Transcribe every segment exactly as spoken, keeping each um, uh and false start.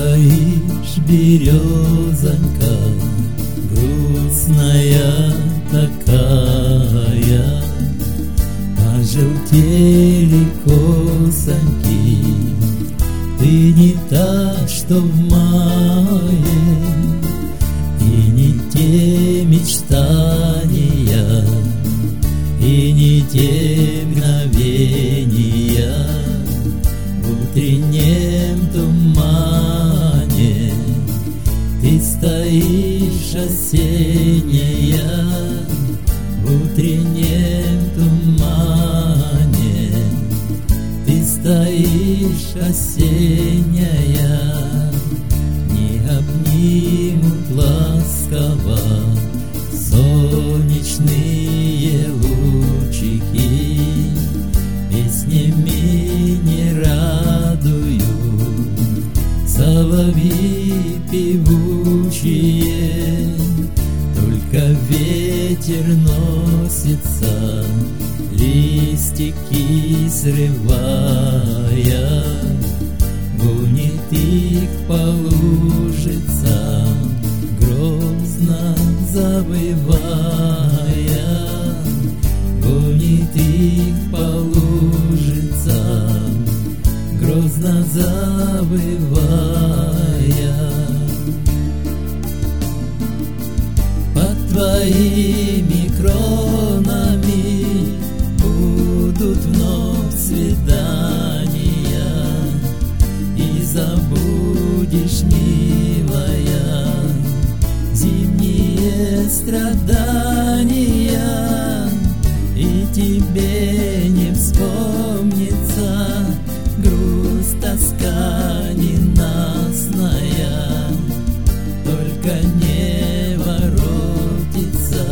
Стоишь, березонька, грустная такая, пожелтели косоньки, ты не та, что в мае, и не те мечтания, и не те мгновения в утреннем тумане. Ты стоишь, осенняя, в утреннем тумане. Ты стоишь, осенняя, не обнимут ласково солнечные лучики, песнями не радуют соловьи певучие. Только ветер носится, листики срывая, гонит их по лужицам, грозно завывая, гонит их по лужицам, грозно завывая. Под твоими кронами будут вновь свидания, и забудешь, милая, зимние страдания, и тебе не вспомнится грусть, тоска ненастная, только не воротится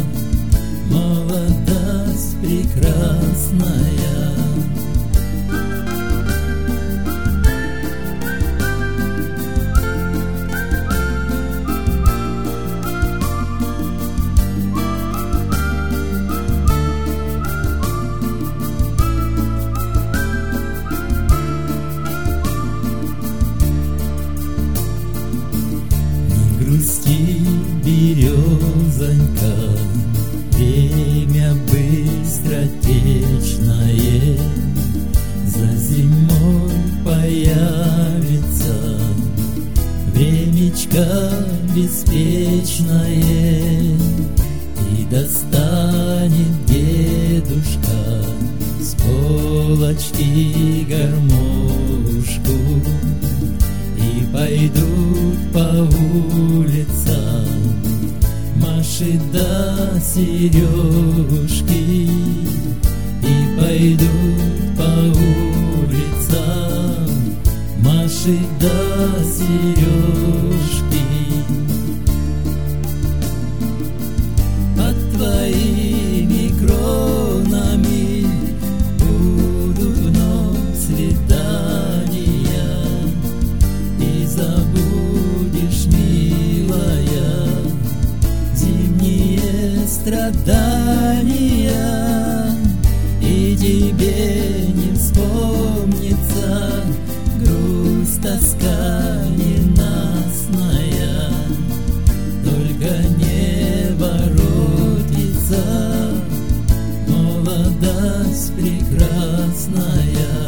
молодость прекрасная. Грусти, березонька, время быстротечное, за зимой появится времечко беспечное, и достанет дедушка с полочки гармошку, и пойдут по улицам Маши да Сережки, и пойдут по улицам Маши да Сережки. Под твоими кронами будут вновь свидания, и забудешь, милая, зимние страдания, и тебе не вспомнится грусть, тоска ненастная, только не воротится молодость прекрасная.